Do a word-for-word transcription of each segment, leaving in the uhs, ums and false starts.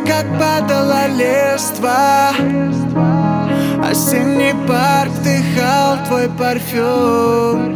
как падала листва. Осенний парк вдыхал твой парфюм.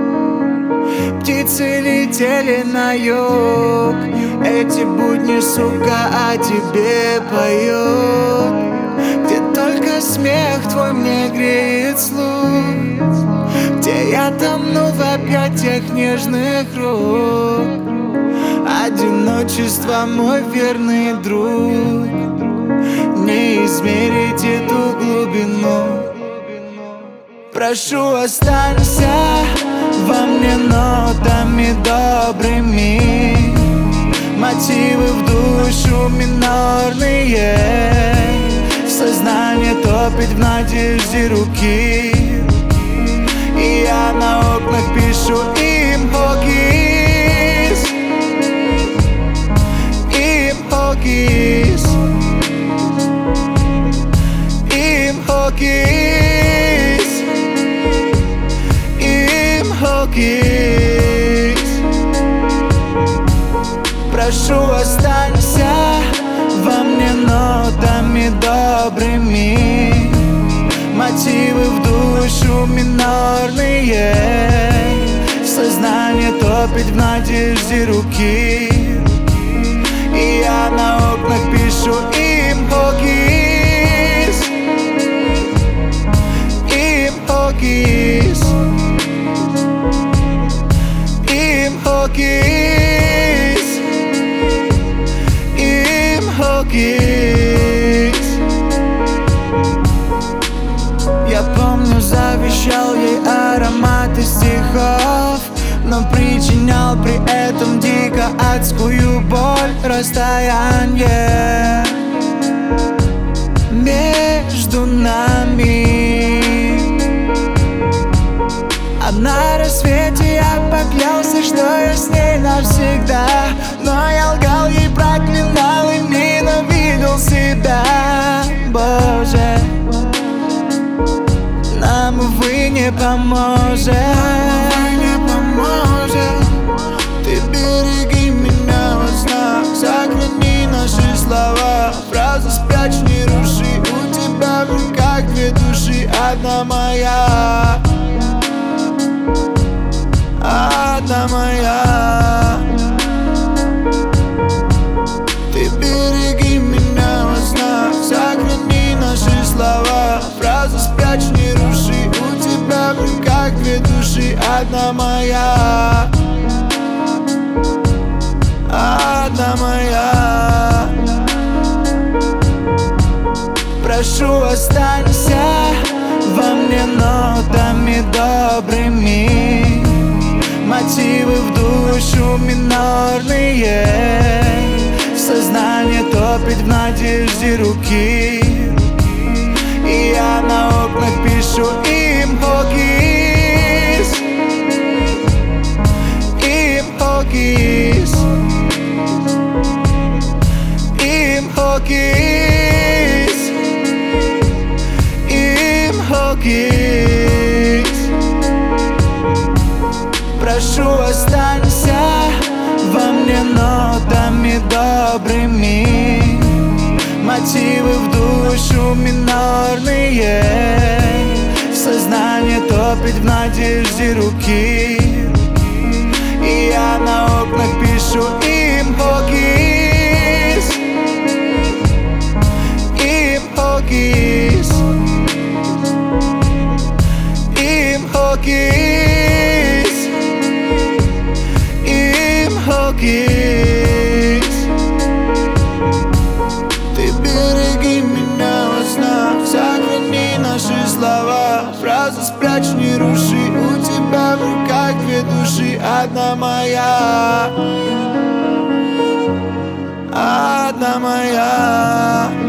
Птицы летели на юг. Эти будни, сука, о тебе поют. Где только смех твой мне греет слух, где я тону в объятиях нежных рук. Одиночество мой верный друг, не измерить эту глубину. Прошу, останься во мне нотами добрыми, мотивы в душу минорные. Сознание топит в надежде руки, и я на окнах пишу им хокис, им хокис, им хокис, им хокис. Прошу, останься во мне нотами добрыми, мотивы в душу минорные. Сознание топит в надежде руки, и я на окнах пишу им хокис, им хокис, им хокис, им хокис. Я помню, завещал ей ароматы стихов, но причинял при этом дико адскую боль. Расстояние между нами, а на рассвете я поклялся, что я с ней навсегда. Но я лгал ей, проклинал и ненавидел себя. Боже, нам, увы, не поможет. Ты береги меня во снах, сохрани наши слова. Фразу спрячь, не руши. У тебя в руках две души, одна моя, одна моя. Ты береги меня во снах, сохрани наши слова. Фразу спрячь, не руши. У тебя в руках две души, одна моя, одна моя. Прошу, останься во мне нотами добрыми, мотивы в душу минорные. Сознание топит в надежде руки, и я на окнах пишу им хокис, им хокис, им хокис, им хокис. Прошу, останься во мне нотами добрыми, мотивы в душу минорные. Сознание топит в надежде руки, и я на окнах пишу им хокис, им хокис, им хокис, им хокис. Ты береги меня во снах, сохрани наши слова. Фразу спрячь, не руши. У тебя в руках две души, одна моя, одна моя.